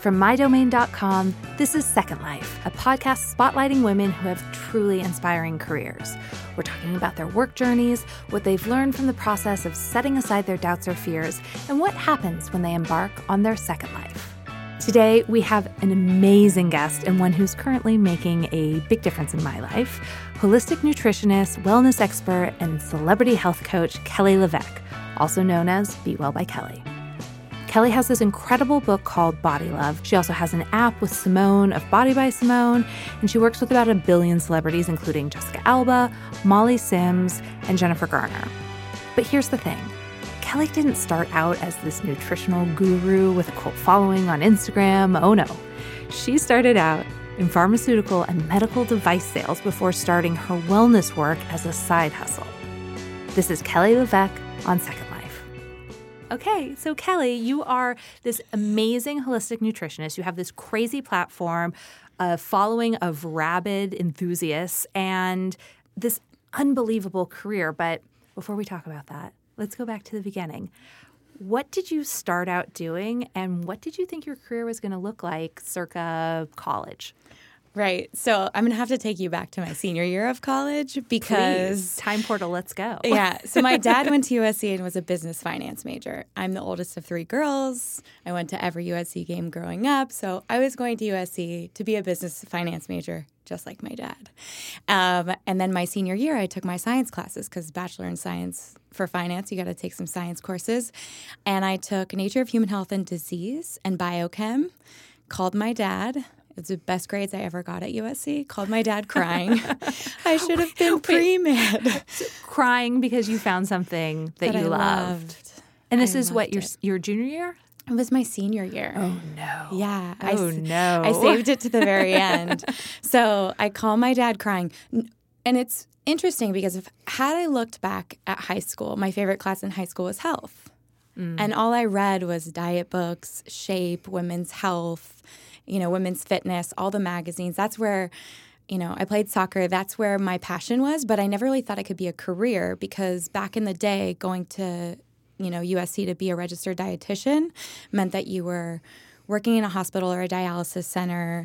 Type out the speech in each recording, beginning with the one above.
From MyDomain.com, this is Second Life, a podcast spotlighting women who have truly inspiring careers. We're talking about their work journeys, what they've learned from the process of setting aside their doubts or fears, and what happens when they embark on their second life. Today, we have an amazing guest and one who's currently making a big difference in my life, holistic nutritionist, wellness expert, and celebrity health coach, Kelly LeVeque, also known as Be Well by Kelly. Kelly has this incredible book called Body Love. She also has an app with Simone of Body by Simone, and she works with about 1 billion celebrities, including Jessica Alba, Molly Sims, and Jennifer Garner. But here's the thing. Kelly didn't start out as this nutritional guru with a cult following on Instagram. Oh no. She started out in pharmaceutical and medical device sales before starting her wellness work as a side hustle. This is Kelly LeVeque on Second Life. Okay, so Kelly, you are this amazing holistic nutritionist. You have this crazy platform, a following of rabid enthusiasts, and this unbelievable career. But before we talk about that, let's go back to the beginning. What did you start out doing, and what did you think your career was going to look like circa college? Right. So I'm going to have to take you back to my senior year of college because... Please. Time portal, let's go. Yeah. So my dad went to USC and was a business finance major. I'm the oldest of 3 girls. I went to every USC game growing up. So I was going to USC to be a business finance major, just like my dad. And then my senior year, I took my science classes because Bachelor in Science for finance, you got to take some science courses. And I took Nature of Human Health and Disease and Biochem, called my dad. It's the best grades I ever got at USC. Called my dad crying. I should have been pre-med. Crying because you found something that you loved. And this is what, your junior year? It was my senior year. Oh, no. Yeah. No. I saved it to the very end. So I call my dad crying. And it's interesting because had I looked back at high school, my favorite class in high school was health. And all I read was diet books, Shape, Women's Health, women's fitness, all the magazines. That's where, I played soccer. That's where my passion was. But I never really thought it could be a career because back in the day, going to, USC to be a registered dietitian meant that you were working in a hospital or a dialysis center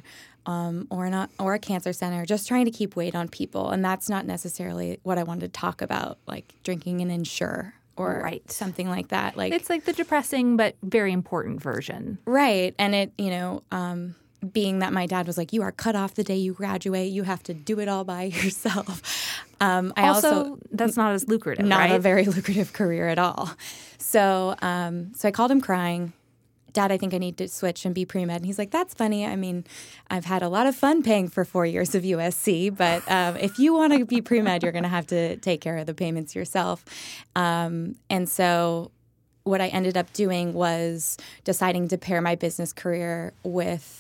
or a cancer center, just trying to keep weight on people. And that's not necessarily what I wanted to talk about, like drinking an Ensure or something like that. Like it's like the depressing but very important version. Right. And it, being that my dad was like, you are cut off the day you graduate. You have to do it all by yourself. I also that's not as lucrative, not right? a very lucrative career at all. So I called him crying. Dad, I think I need to switch and be pre-med. And he's like, that's funny. I mean, I've had a lot of fun paying for 4 years of USC, but if you want to be pre-med, you're going to have to take care of the payments yourself. And so what I ended up doing was deciding to pair my business career with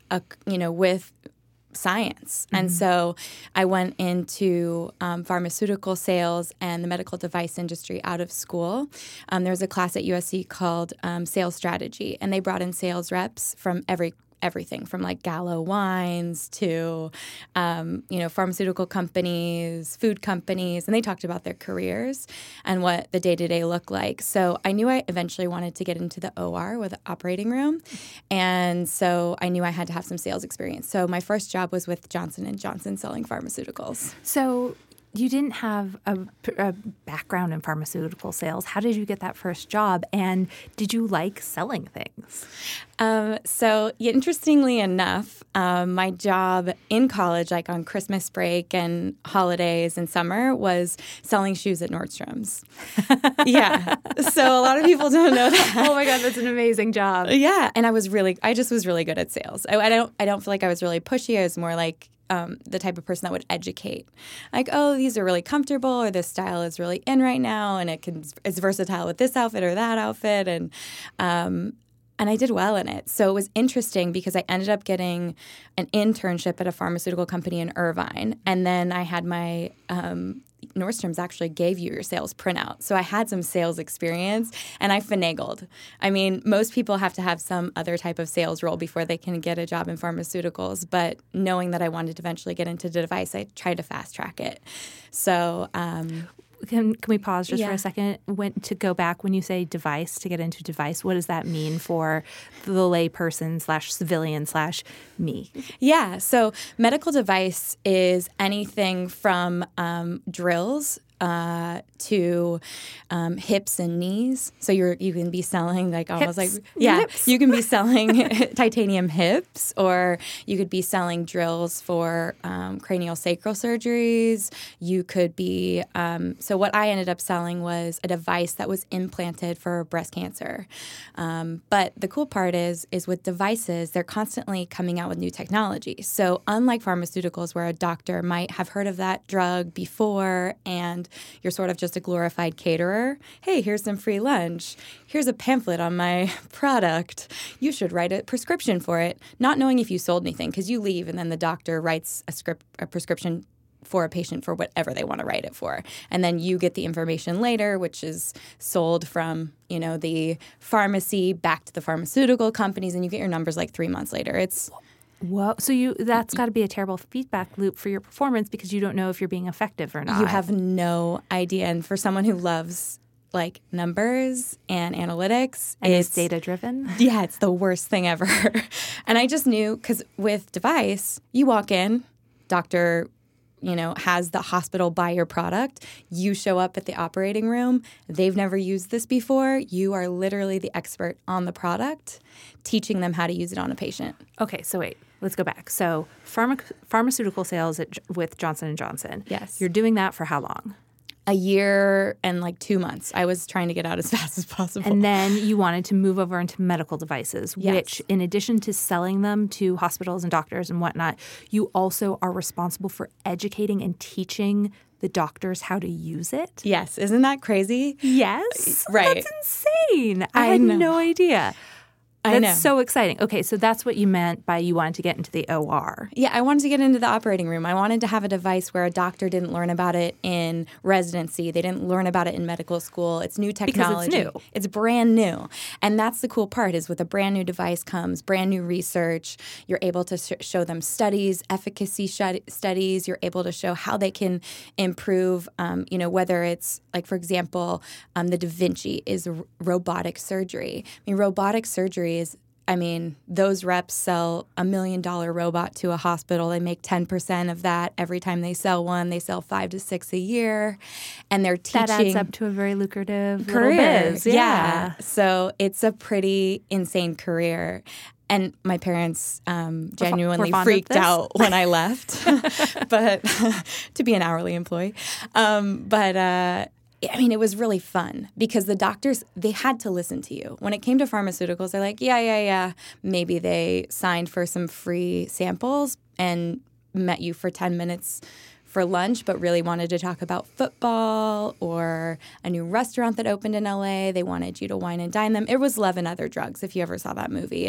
with science. And so I went into pharmaceutical sales and the medical device industry out of school. There was a class at USC called Sales Strategy, and they brought in sales reps from everything from like Gallo Wines to, pharmaceutical companies, food companies, and they talked about their careers and what the day-to-day looked like. So I knew I eventually wanted to get into the OR with the operating room, and so I knew I had to have some sales experience. So my first job was with Johnson & Johnson selling pharmaceuticals. So you didn't have a background in pharmaceutical sales. How did you get that first job? And did you like selling things? Interestingly enough, my job in college, like on Christmas break and holidays and summer, was selling shoes at Nordstrom's. Yeah. So a lot of people don't know that. Oh my God, that's an amazing job. Yeah. And I just was really good at sales. I don't feel like I was really pushy. I was more like the type of person that would educate. Like, oh, these are really comfortable, or this style is really in right now, and it's versatile with this outfit or that outfit. And I did well in it. So it was interesting because I ended up getting an internship at a pharmaceutical company in Irvine. And then I had my Nordstrom's actually gave you your sales printout. So I had some sales experience, and I finagled. I mean, most people have to have some other type of sales role before they can get a job in pharmaceuticals. But knowing that I wanted to eventually get into the device, I tried to fast track it. So can we pause just for a second? To go back, when you say device, to get into device, what does that mean for the layperson / civilian / me? Yeah. So medical device is anything from drills to hips and knees. So you can be selling hips. You can be selling titanium hips, or you could be selling drills for craniosacral surgeries. You could be so what I ended up selling was a device that was implanted for breast cancer. But the cool part is with devices, they're constantly coming out with new technology. So unlike pharmaceuticals, where a doctor might have heard of that drug before and you're sort of just a glorified caterer. Hey, here's some free lunch. Here's a pamphlet on my product. You should write a prescription for it, not knowing if you sold anything, because you leave and then the doctor writes a prescription for a patient for whatever they want to write it for. And then you get the information later, which is sold from, the pharmacy back to the pharmaceutical companies, and you get your numbers like 3 months later. Whoa. So that's got to be a terrible feedback loop for your performance, because you don't know if you're being effective or not. You have no idea. And for someone who loves numbers and analytics, and it's data driven. Yeah, it's the worst thing ever. And I just knew, because with device, you walk in, doctor has the hospital buy your product. You show up at the operating room. They've never used this before. You are literally the expert on the product, teaching them how to use it on a patient. Okay, so wait. Let's go back. So pharmaceutical sales with Johnson & Johnson. Yes. You're doing that for how long? A year and 2 months. I was trying to get out as fast as possible. And then you wanted to move over into medical devices, yes. which in addition to selling them to hospitals and doctors and whatnot, you also are responsible for educating and teaching the doctors how to use it. Yes. Isn't that crazy? Yes. Right. That's insane. I had no idea. That's so exciting. Okay, so that's what you meant by you wanted to get into the OR. Yeah, I wanted to get into the operating room. I wanted to have a device where a doctor didn't learn about it in residency. They didn't learn about it in medical school. It's new technology. Because it's new. It's brand new. And that's the cool part, is with a brand new device comes brand new research. You're able to show them studies, efficacy studies. You're able to show how they can improve, whether it's, for example, the Da Vinci is robotic surgery. Robotic surgery those reps sell $1 million robot to a hospital. They make 10% of that every time they sell one. They sell 5 to 6 a year, and they're teaching. That adds up to a very lucrative career. Biz. Yeah. So it's a pretty insane career. And my parents genuinely freaked out when I left, but to be an hourly employee. It was really fun, because the doctors, they had to listen to you. When it came to pharmaceuticals, they're like, yeah. Maybe they signed for some free samples and met you for 10 minutes for lunch, but really wanted to talk about football or a new restaurant that opened in LA. They wanted you to wine and dine them. It was Love and Other Drugs, if you ever saw that movie.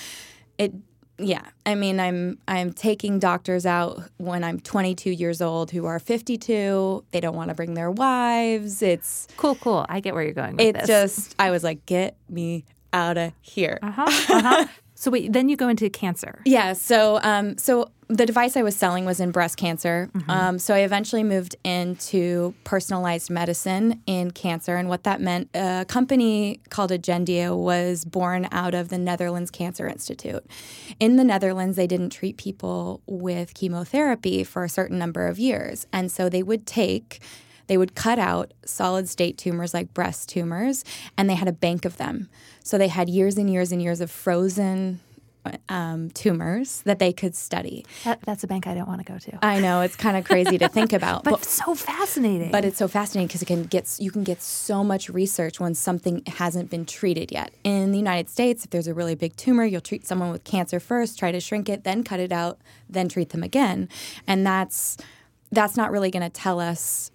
I'm taking doctors out when I'm 22 years old who are 52. They don't want to bring their wives. It's cool. I get where you're going with this. I was like, get me out of here. So wait, then you go into cancer. Yeah. So the device I was selling was in breast cancer. Mm-hmm. So I eventually moved into personalized medicine in cancer. And what that meant, a company called Agendia was born out of the Netherlands Cancer Institute. In the Netherlands, they didn't treat people with chemotherapy for a certain number of years. And so they would cut out solid state tumors like breast tumors, and they had a bank of them. So they had years and years and years of frozen tumors that they could study. That's a bank I don't want to go to. I know, it's kind of crazy to think about. but so fascinating. But it's so fascinating because you can get so much research when something hasn't been treated yet. In the United States, if there's a really big tumor, you'll treat someone with cancer first, try to shrink it, then cut it out, then treat them again. And that's not really going to tell us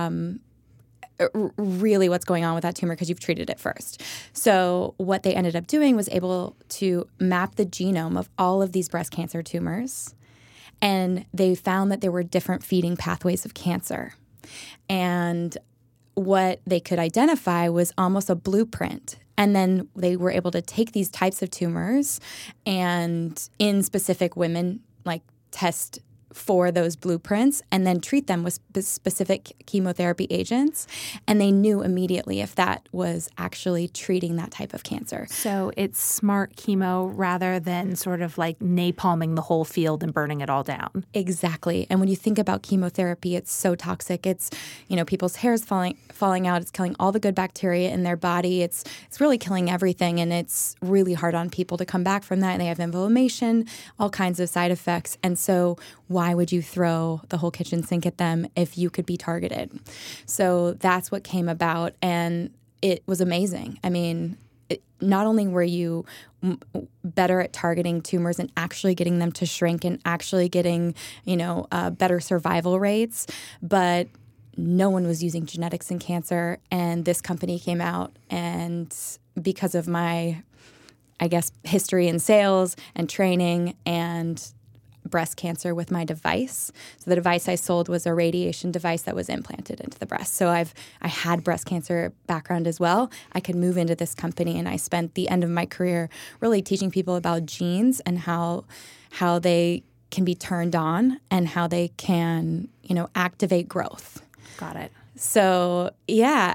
really what's going on with that tumor because you've treated it first. So what they ended up doing was able to map the genome of all of these breast cancer tumors, and they found that there were different feeding pathways of cancer. And what they could identify was almost a blueprint. And then they were able to take these types of tumors and in specific women, test for those blueprints and then treat them with specific chemotherapy agents. And they knew immediately if that was actually treating that type of cancer. So it's smart chemo rather than sort of like napalming the whole field and burning it all down. Exactly. And when you think about chemotherapy, it's so toxic. It's, people's hair is falling out. It's killing all the good bacteria in their body. It's really killing everything. And it's really hard on people to come back from that. And they have inflammation, all kinds of side effects. And so why would you throw the whole kitchen sink at them if you could be targeted? So that's what came about, and it was amazing. I mean, not only were you better at targeting tumors and actually getting them to shrink and actually getting, better survival rates, but no one was using genetics in cancer. And this company came out, and because of my, history in sales and training and breast cancer with my device. So the device I sold was a radiation device that was implanted into the breast. So I had breast cancer background as well. I could move into this company, and I spent the end of my career really teaching people about genes and how they can be turned on and how they can, activate growth. Got it. So, yeah,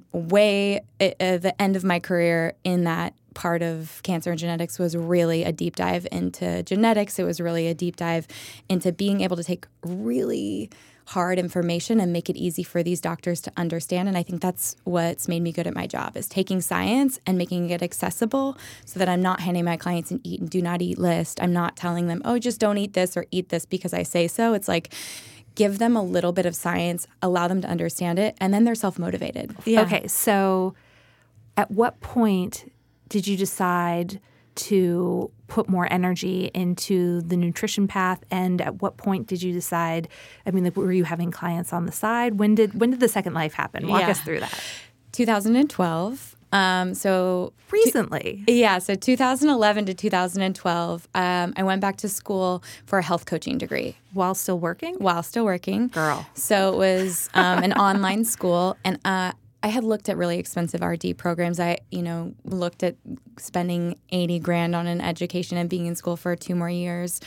the end of my career in that part of cancer and genetics was really a deep dive into genetics. It was really a deep dive into being able to take really hard information and make it easy for these doctors to understand. And I think that's what's made me good at my job, is taking science and making it accessible so that I'm not handing my clients an eat and do not eat list. I'm not telling them, oh, just don't eat this or eat this because I say so. It's like, give them a little bit of science, allow them to understand it, and then they're self-motivated. Yeah. Okay, so at what point did you decide to put more energy into the nutrition path? And at what point did you decide, were you having clients on the side? When did the Second Life happen? Walk us through that. 2012. So recently. So 2011 to 2012, I went back to school for a health coaching degree. While still working? While still working. Girl. So it was an online school, and I had looked at really expensive RD programs. I, looked at spending $80,000 on an education and being in school for 2 more years.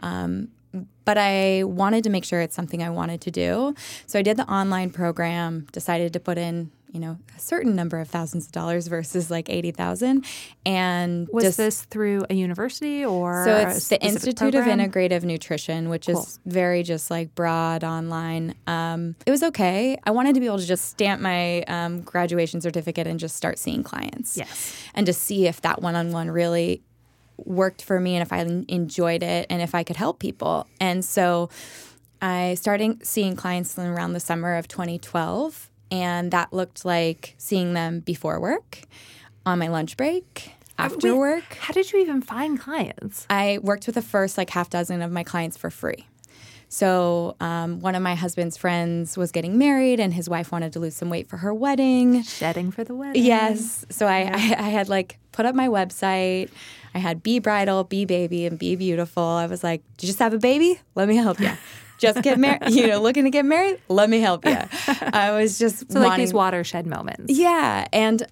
But I wanted to make sure it's something I wanted to do. So I did the online program, decided to put in, a certain number of thousands of dollars versus like $80,000. And was this through a university or so it's the Institute program? of Integrative Nutrition, which is very just like broad online. It was okay. I wanted to be able to just stamp my graduation certificate and just start seeing clients. Yes. And to see if that one-on-one really worked for me and if I enjoyed it and if I could help people. And so I started seeing clients around the summer of 2012. And that looked like seeing them before work, on my lunch break, after work. How did you even find clients? I worked with the first half dozen of my clients for free. So one of my husband's friends was getting married, and his wife wanted to lose some weight for her wedding. Shedding for the wedding. Yes. So I had put up my website. I had Be Bridal, Be Baby, and Be Beautiful. I was like, did you just have a baby? Let me help you. Just get married, looking to get married? Let me help you. I was just these watershed moments. Yeah. And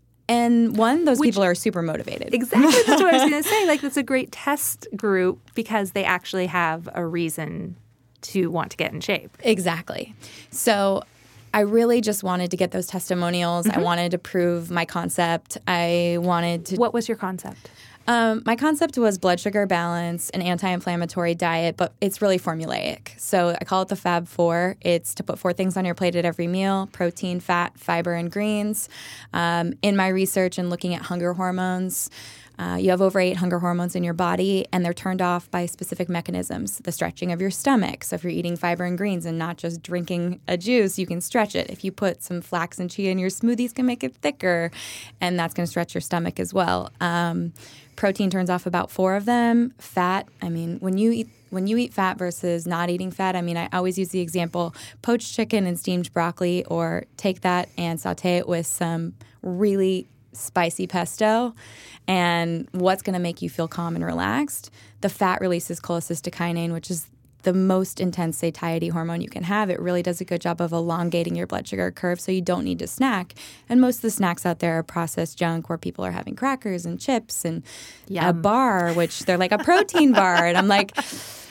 those people are super motivated. Exactly. That's what I was going to say. That's a great test group because they actually have a reason to want to get in shape. Exactly. So I really just wanted to get those testimonials. Mm-hmm. I wanted to prove my concept. I wanted to... What was your concept? My concept was blood sugar balance, an anti-inflammatory diet, but it's really formulaic. So I call it the Fab Four. It's to put 4 things on your plate at every meal: protein, fat, fiber, and greens. In my research and looking at hunger hormones, you have over 8 hunger hormones in your body, and they're turned off by specific mechanisms. The stretching of your stomach. So if you're eating fiber and greens and not just drinking a juice, you can stretch it. If you put some flax and chia in your smoothies, can make it thicker, and that's going to stretch your stomach as well. Protein turns off about 4 of them. Fat, when you eat fat versus not eating fat, I always use the example, poached chicken and steamed broccoli, or take that and saute it with some really spicy pesto. And what's going to make you feel calm and relaxed? The fat releases cholecystokinin, which is the most intense satiety hormone you can have. It really does a good job of elongating your blood sugar curve, so you don't need to snack. And most of the snacks out there are processed junk where people are having crackers and chips and a bar, which they're like a protein bar. And I'm like,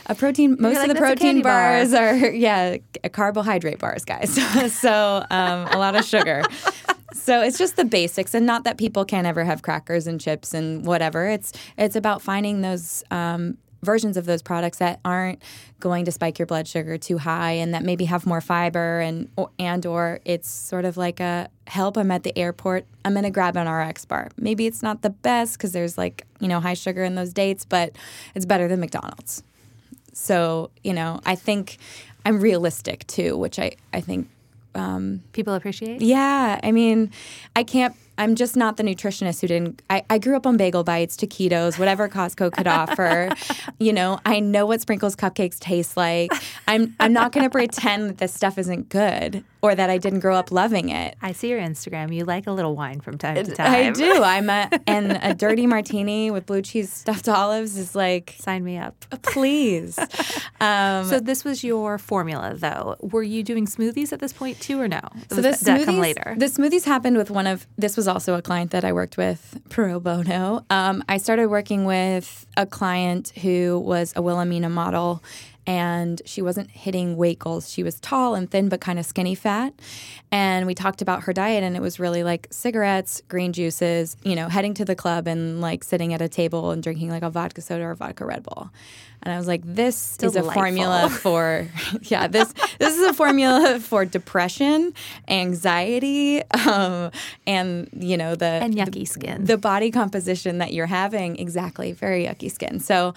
Most of the "That's a protein candy bar." bars are, carbohydrate bars, guys. So a lot of sugar. So it's just the basics, and not that people can't ever have crackers and chips and whatever. It's about finding those versions of those products that aren't going to spike your blood sugar too high, and that maybe have more fiber, or it's sort of like a help. I'm at the airport, I'm going to grab an RX bar. Maybe it's not the best because there's high sugar in those dates, but it's better than McDonald's. So I think I'm realistic too, which I think people appreciate. Yeah, I mean, I'm just not the nutritionist who didn't. I grew up on bagel bites, taquitos, whatever Costco could offer. I know what Sprinkles cupcakes taste like. I'm not going to pretend that this stuff isn't good or that I didn't grow up loving it. I see your Instagram. You like a little wine from time to time. I do. And a dirty martini with blue cheese stuffed olives is like, sign me up, please. So this was your formula, though. Were you doing smoothies at this point too, or no? So did that come later? The smoothies happened with this was also a client that I worked with pro bono. I started working with a client who was a Wilhelmina model, and she wasn't hitting weight goals. She was tall and thin, but kind of skinny fat. And we talked about her diet, and it was really like cigarettes, green juices, heading to the club and like sitting at a table and drinking like a vodka soda or vodka Red Bull. And I was like, this is a formula for, this is a formula for depression, anxiety, and and yucky skin. The body composition that you're having, exactly, very yucky skin. So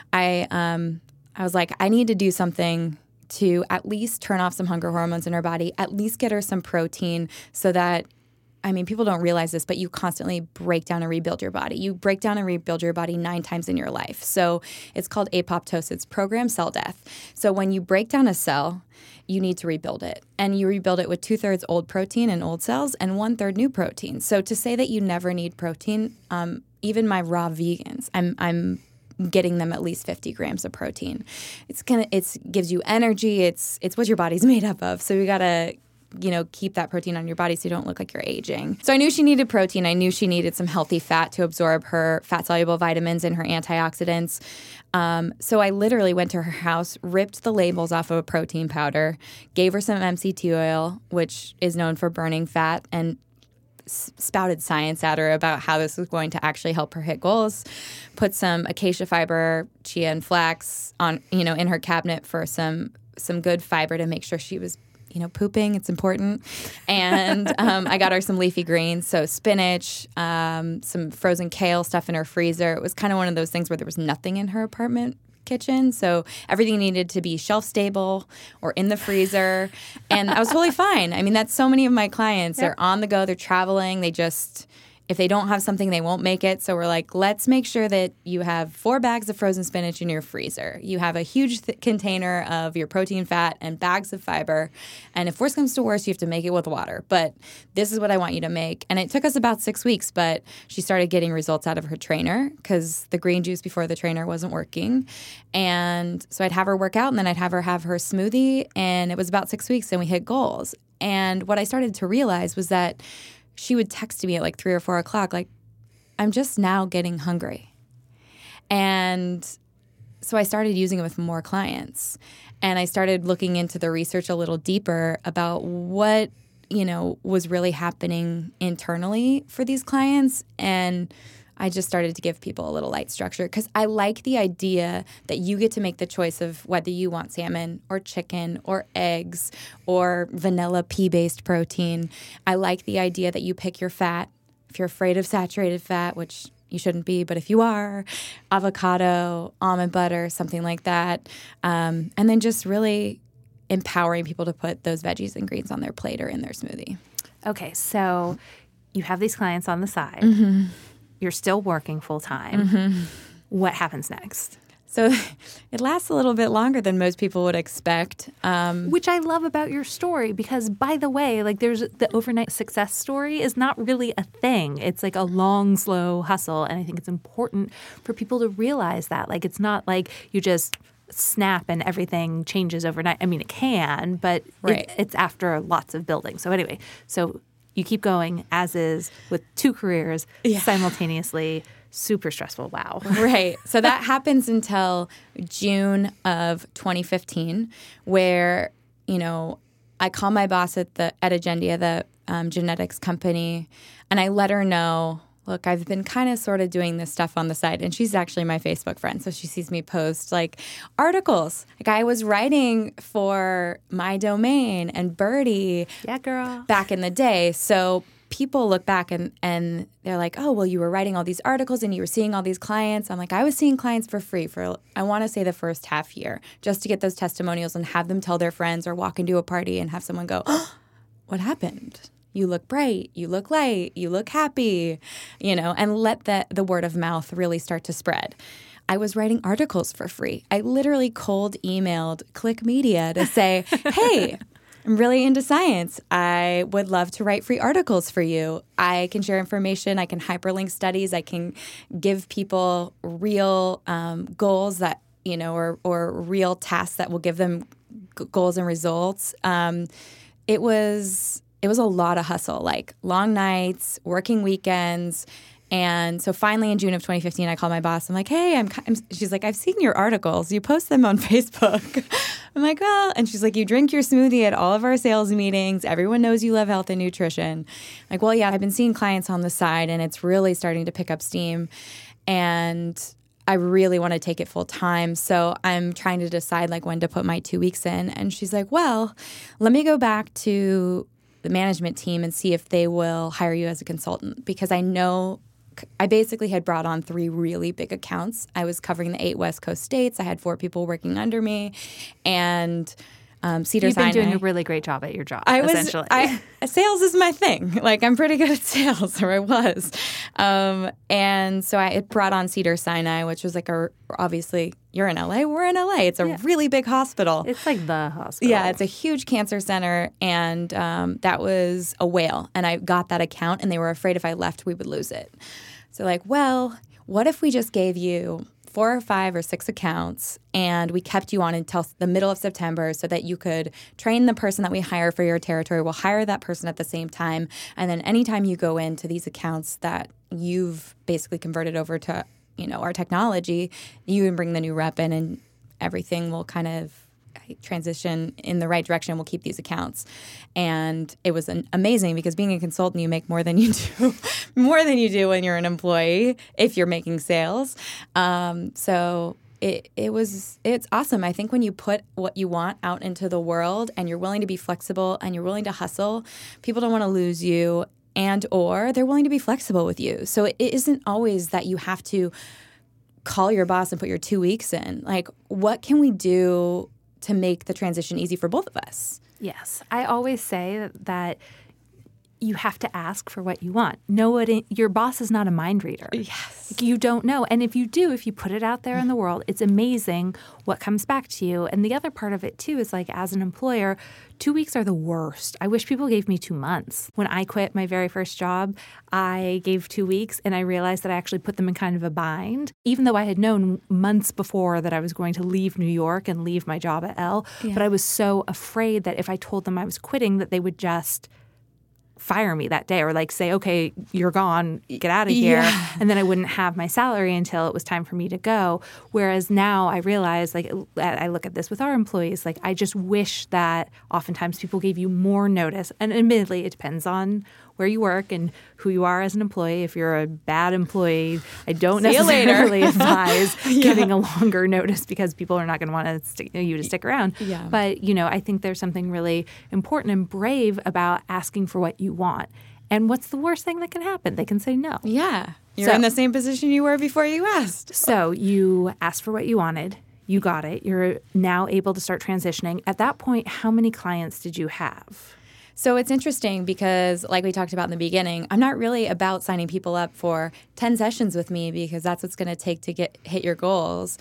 I was like, I need to do something to at least turn off some hunger hormones in her body, at least get her some protein so that, people don't realize this, but you constantly break down and rebuild your body. You break down and rebuild your body 9 times in your life. So it's called apoptosis. It's programmed cell death. So when you break down a cell, you need to rebuild it. And you rebuild it with 2/3 old protein and old cells and 1/3 new protein. So to say that you never need protein, even my raw vegans, I'm getting them at least 50 grams of protein. It gives you energy. It's what your body's made up of. So you gotta keep that protein on your body so you don't look like you're aging. So I knew she needed protein. I knew she needed some healthy fat to absorb her fat-soluble vitamins and her antioxidants. So I literally went to her house, ripped the labels off of a protein powder, gave her some MCT oil, which is known for burning fat, and spouted science at her about how this was going to actually help her hit goals. Put some acacia fiber, chia, and flax on, in her cabinet for some good fiber to make sure she was pooping. It's important. And I got her some leafy greens, so spinach, some frozen kale stuff in her freezer. It was kind of one of those things where there was nothing in her apartment kitchen, so everything needed to be shelf stable or in the freezer, and I was totally fine. That's so many of my clients. They're on the go, they're traveling, if they don't have something, they won't make it. So we're like, let's make sure that you have 4 bags of frozen spinach in your freezer. You have a huge container of your protein, fat, and bags of fiber. And if worse comes to worse, you have to make it with water. But this is what I want you to make. And it took us about 6 weeks, but she started getting results out of her trainer because the green juice before the trainer wasn't working. And so I'd have her work out, and then I'd have her smoothie. And it was about 6 weeks, and we hit goals. And what I started to realize was that she would text me at like 3 or 4 o'clock, like, I'm just now getting hungry. And so I started using it with more clients. And I started looking into the research a little deeper about what, was really happening internally for these clients. And I just started to give people a little light structure because I like the idea that you get to make the choice of whether you want salmon or chicken or eggs or vanilla pea-based protein. I like the idea that you pick your fat. If you're afraid of saturated fat, which you shouldn't be, but if you are, avocado, almond butter, something like that. And then just really empowering people to put those veggies and greens on their plate or in their smoothie. Okay, so you have these clients on the side. Mm-hmm. You're still working full time. Mm-hmm. What happens next? So it lasts a little bit longer than most people would expect. Which I love about your story because, by the way, there's the overnight success story is not really a thing. It's like a long, slow hustle. And I think it's important for people to realize that. It's not like you just snap and everything changes overnight. It can, but right. It's after lots of building. So anyway, you keep going as is with 2 careers simultaneously. Super stressful. Wow. Right. So that happens until June of 2015, where, I call my boss at Agendia, the genetics company, and I let her know, look, I've been kind of sort of doing this stuff on the side. And she's actually my Facebook friend, so she sees me post articles. I was writing for My Domain and Birdie. Yeah, girl. Back in the day. So people look back and they're like, oh, well, you were writing all these articles and you were seeing all these clients. I'm like, I was seeing clients for free for, I want to say, the first half year, just to get those testimonials and have them tell their friends or walk into a party and have someone go, oh, what happened? You look bright, you look light, you look happy, and let the word of mouth really start to spread. I was writing articles for free. I literally cold emailed Click Media to say, hey, I'm really into science. I would love to write free articles for you. I can share information. I can hyperlink studies. I can give people real goals that, or real tasks that will give them goals and results. It was a lot of hustle, long nights, working weekends. And so finally in June of 2015, I called my boss. I'm like, hey, she's like, I've seen your articles. You post them on Facebook. I'm like, well, and she's like, you drink your smoothie at all of our sales meetings. Everyone knows you love health and nutrition. I'm like, well, yeah, I've been seeing clients on the side and it's really starting to pick up steam. And I really want to take it full time. So I'm trying to decide when to put my 2 weeks in. And she's like, well, let me go back to the management team and see if they will hire you as a consultant, because I basically had brought on 3 really big accounts. I was covering the 8 West Coast states. I had 4 people working under me, and Cedars-Sinai. You've been doing a really great job at your job, essentially. Sales is my thing. I'm pretty good at sales, or I was. And so I brought on Cedars-Sinai, which was obviously, you're in LA, we're in LA. It's a really big hospital. It's the hospital. Yeah, it's a huge cancer center, and that was a whale. And I got that account, and they were afraid if I left, we would lose it. So well, what if we just gave you 4 or 5 or 6 accounts, and we kept you on until the middle of September so that you could train the person that we hire for your territory. We'll hire that person at the same time. And then anytime you go into these accounts that you've basically converted over to, our technology, you can bring the new rep in and everything will kind of transition in the right direction. We'll keep these accounts. And it was amazing, because being a consultant, you make more than you do when you're an employee if you're making sales. So it's awesome. I think when you put what you want out into the world and you're willing to be flexible and you're willing to hustle, people don't want to lose you, and or they're willing to be flexible with you. So it isn't always that you have to call your boss and put your 2 weeks in. What can we do to make the transition easy for both of us? Yes. I always say that you have to ask for what you want. Your boss is not a mind reader. Yes. You don't know. And if you put it out there in the world, it's amazing what comes back to you. And the other part of it, too, is as an employer, 2 weeks are the worst. I wish people gave me 2 months. When I quit my very first job, I gave 2 weeks, and I realized that I actually put them in kind of a bind, even though I had known months before that I was going to leave New York and leave my job at Elle. Yeah. But I was so afraid that if I told them I was quitting, that they would just fire me that day, or say, okay, you're gone, get out of here. Yeah. And then I wouldn't have my salary until it was time for me to go. Whereas now I realize, I look at this with our employees, I just wish that oftentimes people gave you more notice. And admittedly, it depends on where you work and who you are as an employee. If you're a bad employee, I don't necessarily advise giving a longer notice, because people are not going to want you to stick around. Yeah. But, I think there's something really important and brave about asking for what you want. And what's the worst thing that can happen? They can say no. Yeah. You're in the same position you were before you asked. So you asked for what you wanted. You got it. You're now able to start transitioning. At that point, how many clients did you have? So it's interesting because, like we talked about in the beginning, I'm not really about signing people up for 10 sessions with me, because that's what's going to take to hit your goals.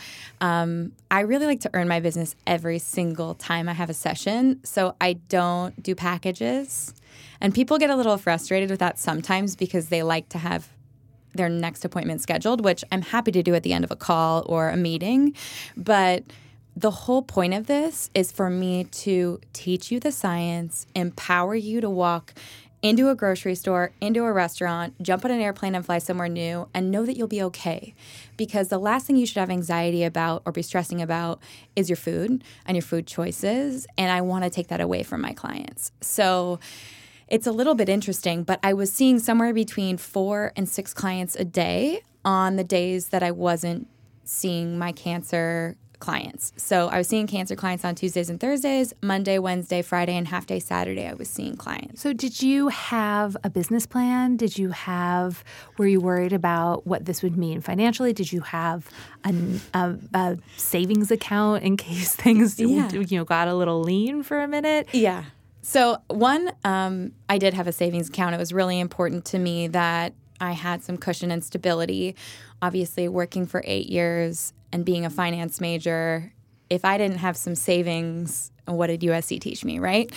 I really like to earn my business every single time I have a session, so I don't do packages. And people get a little frustrated with that sometimes, because they like to have their next appointment scheduled, which I'm happy to do at the end of a call or a meeting. But the whole point of this is for me to teach you the science, empower you to walk into a grocery store, into a restaurant, jump on an airplane and fly somewhere new, and know that you'll be okay. Because the last thing you should have anxiety about or be stressing about is your food and your food choices. And I want to take that away from my clients. So it's a little bit interesting, but I was seeing somewhere between 4 and 6 clients a day on the days that I wasn't seeing my cancer clients. So I was seeing cancer clients on Tuesdays and Thursdays, Monday, Wednesday, Friday, and half day Saturday I was seeing clients. So did you have a business plan? Were you worried about what this would mean financially? Did you have a savings account in case things got a little lean for a minute? Yeah. So one, I did have a savings account. It was really important to me that I had some cushion and stability. Obviously, working for 8 years and being a finance major, if I didn't have some savings, what did USC teach me, right?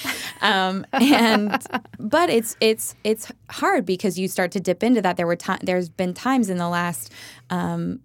But it's hard because you start to dip into that. There's been times in the last 3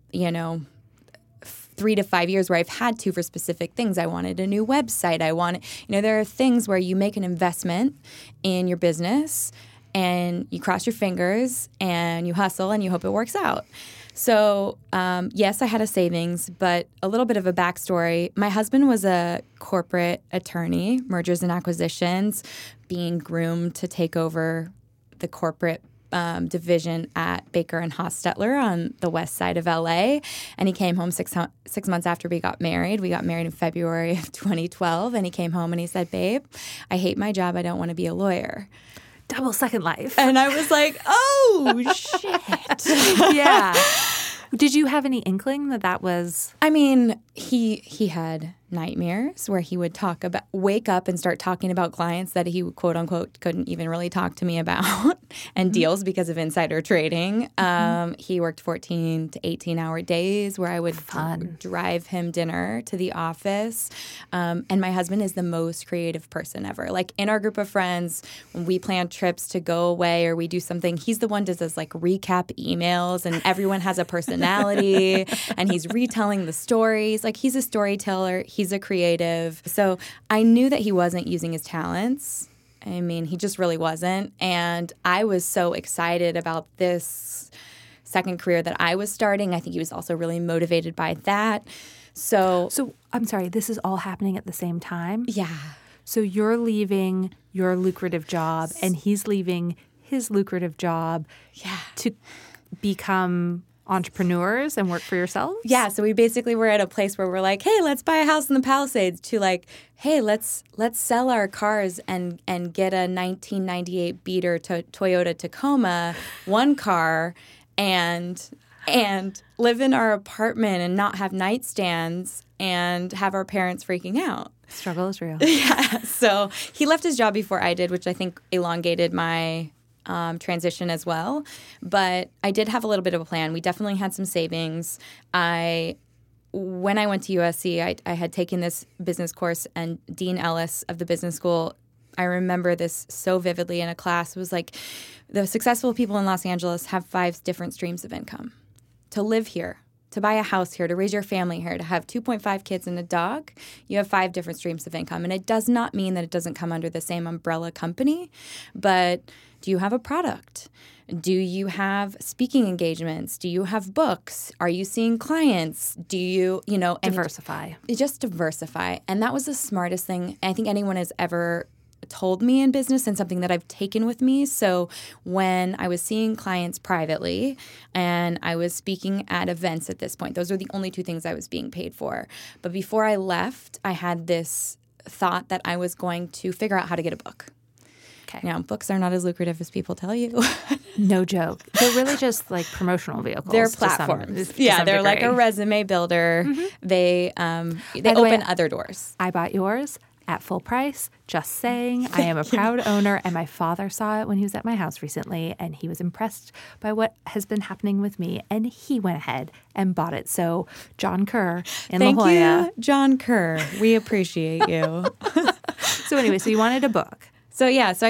to 5 years where I've had to for specific things. I wanted a new website. There are things where you make an investment in your business and you cross your fingers and you hustle and you hope it works out. So, yes, I had a savings, but a little bit of a backstory. My husband was a corporate attorney, mergers and acquisitions, being groomed to take over the corporate division at Baker and Hostetler on the west side of LA. And he came home 6 months after we got married. We got married in February of 2012. And he came home and he said, "Babe, I hate my job. I don't want to be a lawyer." Double Second Life. And I was like, oh, shit. Yeah. Did you have any inkling that was? I mean, he had nightmares where he would wake up and start talking about clients that he, quote unquote, couldn't even really talk to me about and deals because of insider trading. He worked 14 to 18-hour days where I would drive him dinner to the office. And my husband is the most creative person ever. Like in our group of friends, when we plan trips to go away or we do something, he's the one who does this like recap emails and everyone has a personality and he's retelling the stories. Like he's a storyteller. He's a creative. So I knew that he wasn't using his talents. I mean, he just really wasn't. And I was so excited about this second career that I was starting. I think he was also really motivated by that. So I'm sorry, this is all happening at the same time? Yeah. So you're leaving your lucrative job and he's leaving his lucrative job to become entrepreneurs and work for yourselves? Yeah, so we basically were at a place where we're like, hey, let's buy a house in the Palisades, to like, hey, let's sell our cars and get a 1998 beater Toyota Tacoma, one car, and live in our apartment and not have nightstands and have our parents freaking out. Struggle is real. Yeah, so he left his job before I did, which I think elongated my transition as well. But I did have a little bit of a plan. We definitely had some savings. When I went to USC, I had taken this business course, and Dean Ellis of the business school, I remember this so vividly in a class. It was like, the successful people in Los Angeles have 5 different streams of income. To live here, to buy a house here, to raise your family here, to have 2.5 kids and a dog, you have 5 different streams of income. And it does not mean that it doesn't come under the same umbrella company, but do you have a product? Do you have speaking engagements? Do you have books? Are you seeing clients? Do you, diversify. Just diversify. And that was the smartest thing I think anyone has ever told me in business, and something that I've taken with me. So when I was seeing clients privately and I was speaking at events at this point, those are the only 2 things I was being paid for. But before I left, I had this thought that I was going to figure out how to get a book. Okay. Now, books are not as lucrative as people tell you. No joke. They're really just like promotional vehicles. They're platforms. They're like a resume builder. Mm-hmm. They open other doors. I bought yours at full price, just saying. I am a proud owner, and my father saw it when he was at my house recently, and he was impressed by what has been happening with me, and he went ahead and bought it. So, John Kerr in La Jolla. Thank you, John Kerr. We appreciate you. So anyway, so you wanted a book. So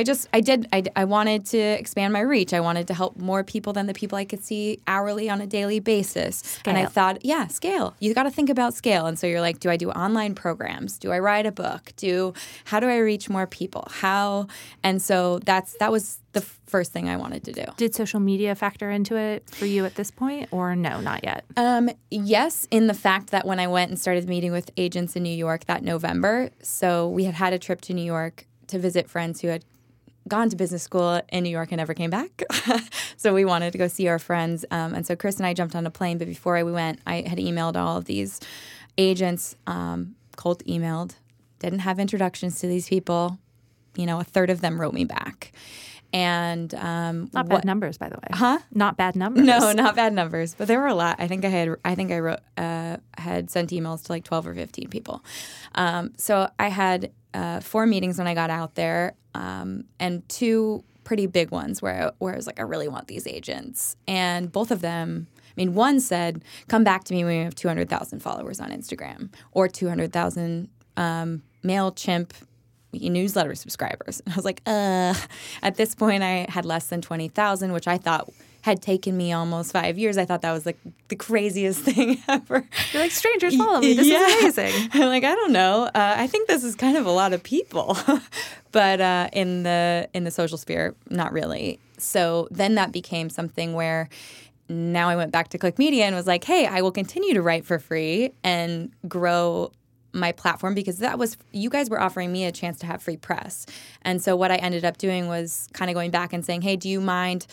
I wanted to expand my reach. I wanted to help more people than the people I could see hourly on a daily basis. Scale. And I thought, scale. You got to think about scale. And so you're like, do I do online programs? Do I write a book? How do I reach more people? How? And so that was the first thing I wanted to do. Did social media factor into it for you at this point, or no, not yet? Yes, in the fact that when I went and started meeting with agents in New York that November, so we had a trip to New York to visit friends who had gone to business school in New York and never came back. So we wanted to go see our friends. And so Chris and I jumped on a plane, but before we went, I had emailed all of these agents, cold emailed, didn't have introductions to these people. A third of them wrote me back. And not bad numbers, by the way. Huh? Not bad numbers. No, not bad numbers. But there were a lot. I think I had sent emails to like 12 or 15 people. So I had 4 meetings when I got out there, and 2 pretty big ones where I was like, I really want these agents. And both of them, one said, come back to me when you have 200,000 followers on Instagram or 200,000 MailChimp newsletter subscribers. And I was like, At this point, I had less than 20,000, which I thought had taken me almost 5 years. I thought that was like the craziest thing ever. You're like, strangers follow me. This is amazing. I'm like, I don't know. I think this is kind of a lot of people. But in the social sphere, not really. So then that became something where now I went back to Click Media and was like, hey, I will continue to write for free and grow my platform, because you guys were offering me a chance to have free press. And so what I ended up doing was kind of going back and saying, hey, do you mind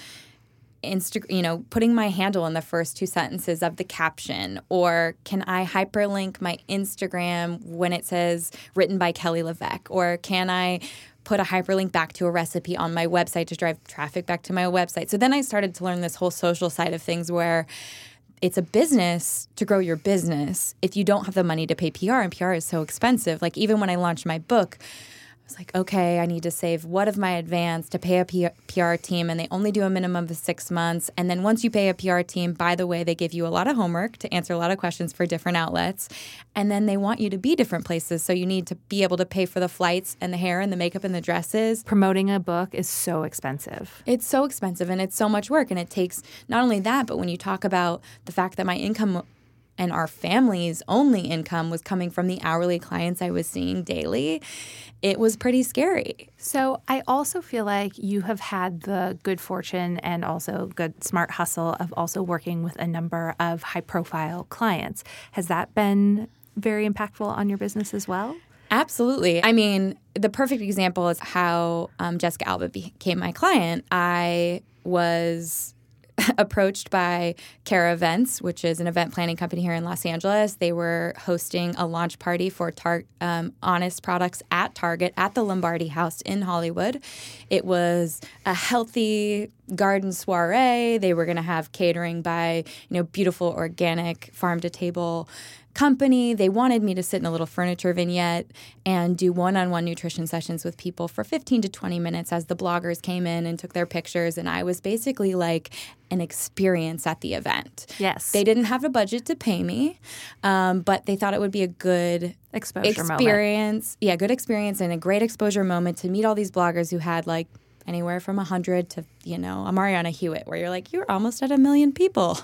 putting my handle in the first 2 sentences of the caption? Or can I hyperlink my Instagram when it says written by Kelly LeVeque? Or can I put a hyperlink back to a recipe on my website to drive traffic back to my website? So then I started to learn this whole social side of things where it's a business to grow your business if you don't have the money to pay PR, and PR is so expensive. Like even when I launched my book, I was like, okay, I need to save what of my advance to pay a PR team, and they only do a minimum of 6 months. And then once you pay a PR team, by the way, they give you a lot of homework to answer a lot of questions for different outlets, and then they want you to be different places. So you need to be able to pay for the flights and the hair and the makeup and the dresses. Promoting a book is so expensive. It's so expensive, and it's so much work, and it takes not only that, but when you talk about the fact that my income and our family's only income was coming from the hourly clients I was seeing daily, it was pretty scary. So I also feel like you have had the good fortune and also good smart hustle of also working with a number of high-profile clients. Has that been very impactful on your business as well? Absolutely. The perfect example is how Jessica Alba became my client. I was approached by Cara Events, which is an event planning company here in Los Angeles. They were hosting a launch party for Honest products at Target at the Lombardi House in Hollywood. It was a healthy garden soiree. They were going to have catering by, beautiful organic farm-to-table company. They wanted me to sit in a little furniture vignette and do one-on-one nutrition sessions with people for 15 to 20 minutes as the bloggers came in and took their pictures. And I was basically like an experience at the event. Yes. They didn't have a budget to pay me, but they thought it would be a good exposure experience. Yeah, good experience and a great exposure moment to meet all these bloggers who had like anywhere from 100 to, a Mariana Hewitt, where you're like, you're almost at 1 million people.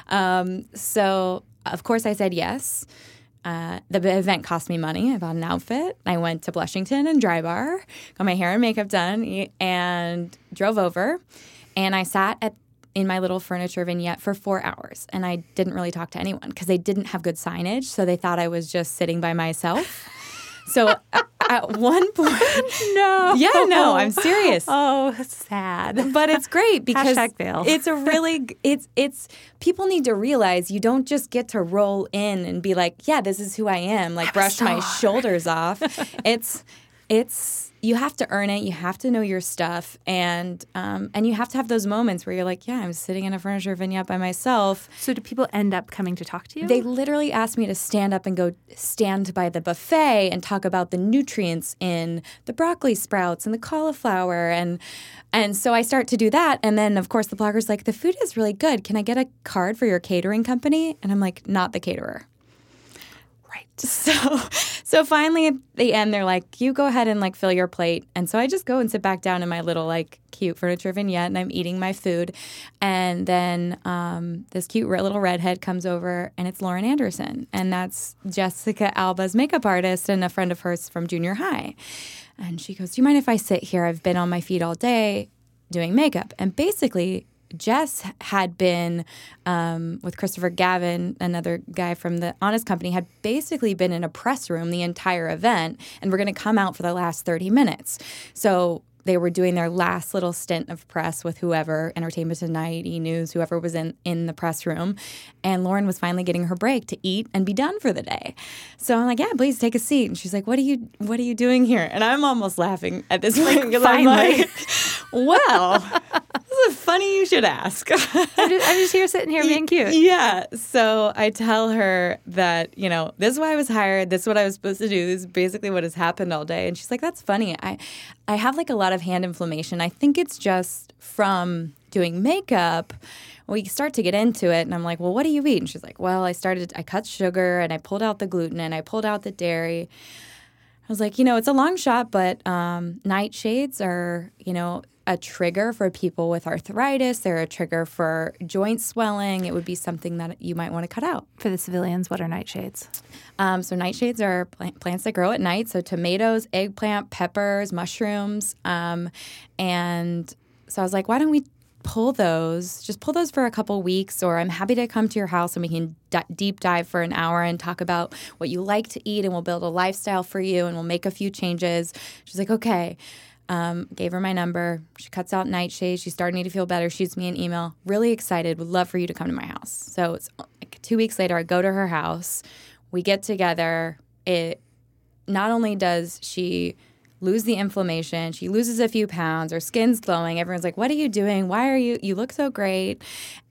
So of course, I said yes. The event cost me money. I bought an outfit. I went to Blushington and Drybar, got my hair and makeup done, and drove over. And I sat in my little furniture vignette for 4 hours. And I didn't really talk to anyone because they didn't have good signage. So they thought I was just sitting by myself. So at one point, I'm serious. Oh, sad. But it's great because #fail. It's a really it's people need to realize you don't just get to roll in and be like, yeah, this is who I am, like brush my shoulders off. It's you have to earn it. You have to know your stuff, and you have to have those moments where you're like, yeah, I'm sitting in a furniture vignette by myself. So do people end up coming to talk to you? They literally asked me to stand up and go stand by the buffet and talk about the nutrients in the broccoli sprouts and the cauliflower, and so I start to do that, and then of course the blogger's like, the food is really good. Can I get a card for your catering company? And I'm like, not the caterer. Right. So finally at the end, they're like, you go ahead and like fill your plate. And so I just go and sit back down in my little like cute furniture vignette and I'm eating my food. And then this cute little redhead comes over and it's Lauren Anderson. And that's Jessica Alba's makeup artist and a friend of hers from junior high. And she goes, do you mind if I sit here? I've been on my feet all day doing makeup. And basically Jess had been with Christopher Gavin, another guy from the Honest Company, had basically been in a press room the entire event and were going to come out for the last 30 minutes. So they were doing their last little stint of press with whoever, Entertainment Tonight, E! News, whoever was in the press room. And Lauren was finally getting her break to eat and be done for the day. So I'm like, yeah, please take a seat. And she's like, what are you doing here? And I'm almost laughing at this point because I'm like, well, this is funny you should ask. I'm just here sitting here being cute. Yeah. So I tell her that, this is why I was hired. This is what I was supposed to do. This is basically what has happened all day. And she's like, that's funny. I have like a lot of hand inflammation. I think it's just from doing makeup. We start to get into it and I'm like, well, what do you eat? And she's like, well, I cut sugar and I pulled out the gluten and I pulled out the dairy. I was like, it's a long shot, but nightshades are, a trigger for people with arthritis. They're a trigger for joint swelling. It would be something that you might want to cut out. For the civilians, what are nightshades? So nightshades are plants that grow at night. So tomatoes, eggplant, peppers, mushrooms. And so I was like, why don't we pull those for a couple weeks, or I'm happy to come to your house and we can deep dive for an hour and talk about what you like to eat and we'll build a lifestyle for you and we'll make a few changes. She's like, okay. Gave her my number. She cuts out nightshades. She's starting to feel better. Shoots me an email. Really excited. Would love for you to come to my house. So it's like 2 weeks later, I go to her house. We get together. It not only does she lose the inflammation, she loses a few pounds. Her skin's glowing. Everyone's like, what are you doing? Why are you look so great.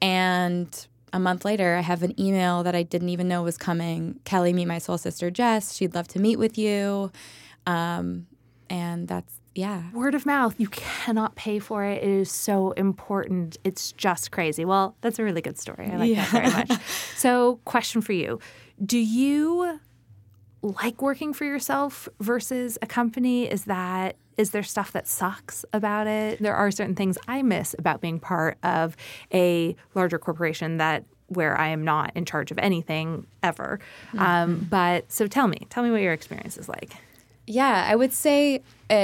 And a month later, I have an email that I didn't even know was coming. Kelly, meet my soul sister, Jess. She'd love to meet with you. And that's, yeah. Word of mouth. You cannot pay for it. It is so important. It's just crazy. Well, that's a really good story. I like that very much. So, question for you. Do you like working for yourself versus a company? Is there stuff that sucks about it? There are certain things I miss about being part of a larger corporation where I am not in charge of anything ever. Mm-hmm. But so tell me what your experience is like. Yeah, I would say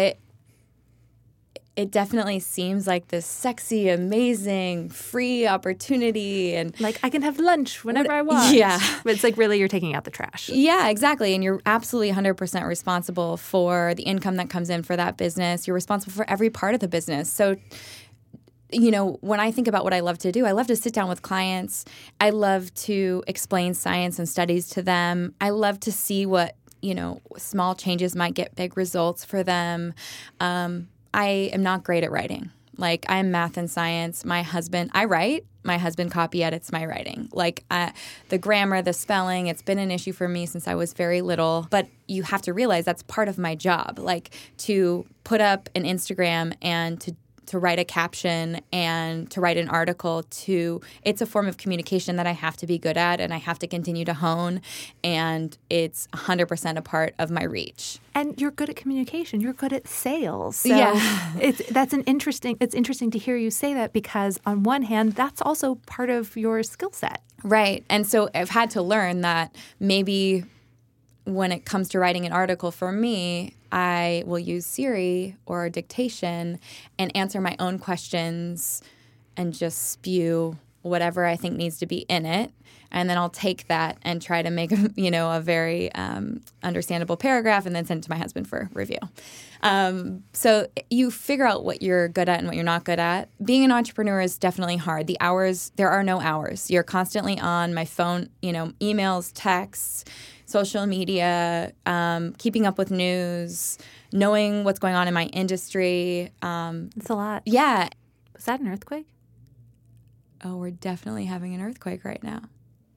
it definitely seems like this sexy, amazing, free opportunity. And like I can have lunch whenever I want. Yeah. But it's like really you're taking out the trash. Yeah, exactly. And you're absolutely 100% responsible for the income that comes in for that business. You're responsible for every part of the business. So, when I think about what I love to do, I love to sit down with clients. I love to explain science and studies to them. I love to see what, small changes might get big results for them. I am not great at writing. Like, I'm math and science. I write. My husband copy edits my writing. Like, the grammar, the spelling, it's been an issue for me since I was very little. But you have to realize that's part of my job. Like, to put up an Instagram and to write a caption and to write an article, it's a form of communication that I have to be good at and I have to continue to hone, and it's 100% a part of my reach. And you're good at communication. You're good at sales. So yeah. It's interesting to hear you say that, because on one hand, that's also part of your skill set. Right. And so I've had to learn that maybe when it comes to writing an article for me, I will use Siri or dictation and answer my own questions and just spew whatever I think needs to be in it. And then I'll take that and try to make, a very understandable paragraph and then send it to my husband for review. So you figure out what you're good at and what you're not good at. Being an entrepreneur is definitely hard. There are no hours. You're constantly on my phone, emails, texts, social media, keeping up with news, knowing what's going on in my industry. It's a lot. Yeah. Was that an earthquake? Oh, we're definitely having an earthquake right now.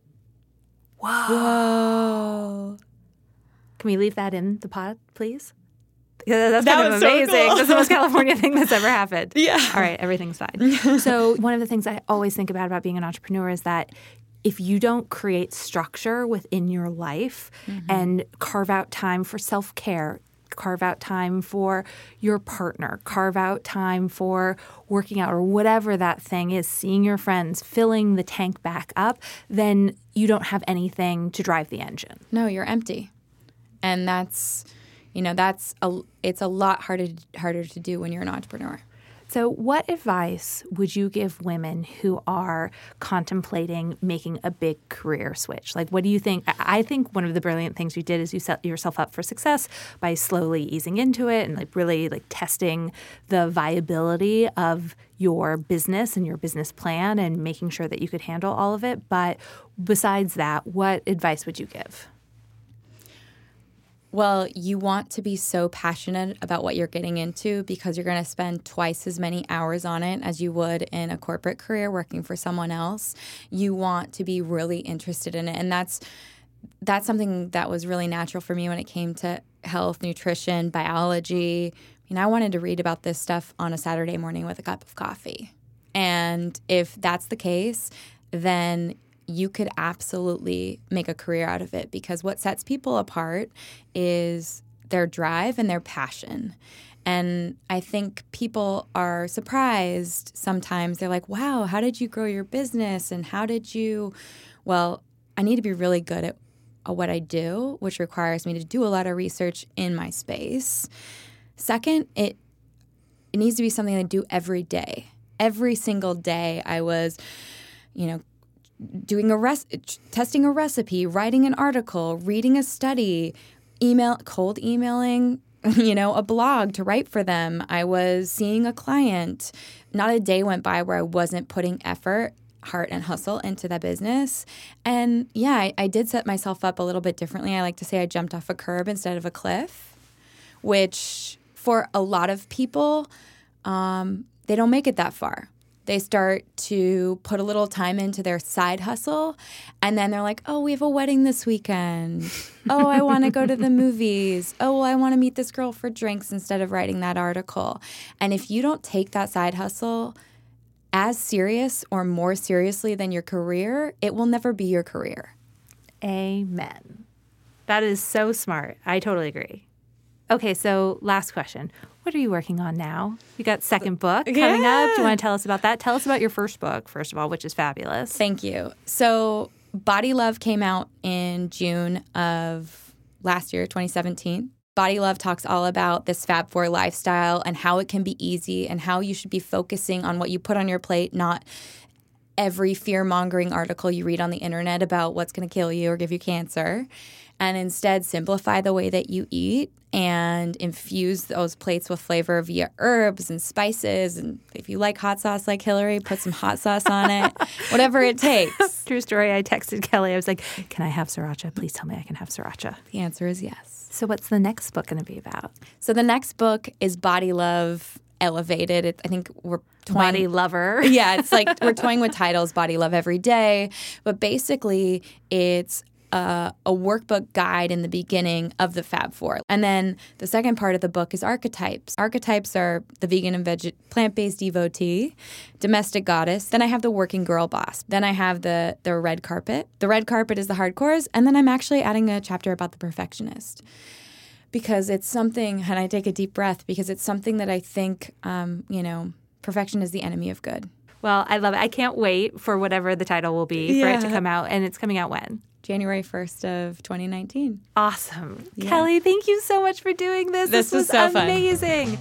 Whoa. Can we leave that in the pod, please? That's that kind of amazing. So cool. That's the most California thing that's ever happened. Yeah. All right, everything's fine. So one of the things I always think about being an entrepreneur is that if you don't create structure within your life and carve out time for self-care, carve out time for your partner, carve out time for working out or whatever that thing is, seeing your friends, filling the tank back up, then you don't have anything to drive the engine. No, you're empty. And it's a lot harder to do when you're an entrepreneur. So what advice would you give women who are contemplating making a big career switch? Like, what do you think? I think one of the brilliant things you did is you set yourself up for success by slowly easing into it and really testing the viability of your business and your business plan and making sure that you could handle all of it. But besides that, what advice would you give? Well, you want to be so passionate about what you're getting into because you're going to spend twice as many hours on it as you would in a corporate career working for someone else. You want to be really interested in it. And that's something that was really natural for me when it came to health, nutrition, biology. I wanted to read about this stuff on a Saturday morning with a cup of coffee. And if that's the case, then you could absolutely make a career out of it because what sets people apart is their drive and their passion. And I think people are surprised sometimes. They're like, wow, how did you grow your business? And how did you – well, I need to be really good at what I do, which requires me to do a lot of research in my space. Second, it needs to be something I do every day. Every single day I was, doing testing a recipe, writing an article, reading a study, cold emailing, a blog to write for them. I was seeing a client. Not a day went by where I wasn't putting effort, heart, and hustle into that business. And yeah, I did set myself up a little bit differently. I like to say I jumped off a curb instead of a cliff, which for a lot of people, they don't make it that far. They start to put a little time into their side hustle, and then they're like, oh, we have a wedding this weekend. Oh, I want to go to the movies. Oh, well, I want to meet this girl for drinks instead of writing that article. And if you don't take that side hustle as serious or more seriously than your career, it will never be your career. Amen. That is so smart. I totally agree. Okay, so last question. What are you working on now? You got second book coming up. Do you want to tell us about that? Tell us about your first book, first of all, which is fabulous. Thank you. So Body Love came out in June of last year, 2017. Body Love talks all about this Fab Four lifestyle and how it can be easy and how you should be focusing on what you put on your plate, not every fear-mongering article you read on the internet about what's going to kill you or give you cancer, and instead simplify the way that you eat and infuse those plates with flavor via herbs and spices. And if you like hot sauce like Hillary, put some hot sauce on it, whatever it takes. True story. I texted Kelly. I was like, can I have sriracha? Please tell me I can have sriracha. The answer is yes. So what's the next book going to be about? So the next book is Body Love Elevated. I think we're toying. Body Lover. Yeah, it's like we're toying with titles, Body Love Every Day. But basically, it's a workbook guide in the beginning of the Fab Four. And then the second part of the book is archetypes. Archetypes are the vegan and plant-based devotee, domestic goddess. Then I have the working girl boss. Then I have the red carpet. The red carpet is the hardcores. And then I'm actually adding a chapter about the perfectionist. Because it's something, and I take a deep breath, because it's something that I think, perfection is the enemy of good. Well, I love it. I can't wait for whatever the title will be for it to come out. And it's coming out when? January 1st of 2019. Awesome. Yeah. Kelly, thank you so much for doing this. This was so amazing.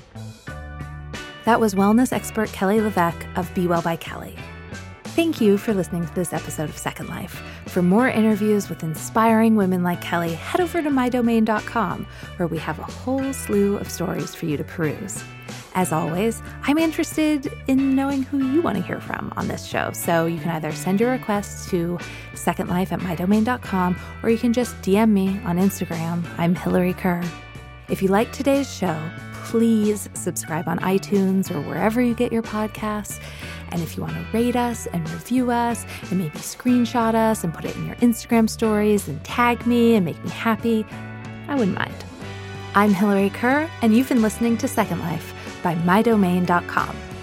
That was wellness expert Kelly LeVeque of Be Well by Kelly. Thank you for listening to this episode of Second Life. For more interviews with inspiring women like Kelly, head over to mydomain.com, where we have a whole slew of stories for you to peruse. As always, I'm interested in knowing who you want to hear from on this show. So you can either send your requests to secondlife@mydomain.com, or you can just DM me on Instagram. I'm Hillary Kerr. If you liked today's show, please subscribe on iTunes or wherever you get your podcasts. And if you want to rate us and review us and maybe screenshot us and put it in your Instagram stories and tag me and make me happy, I wouldn't mind. I'm Hillary Kerr, and you've been listening to Second Life by mydomain.com.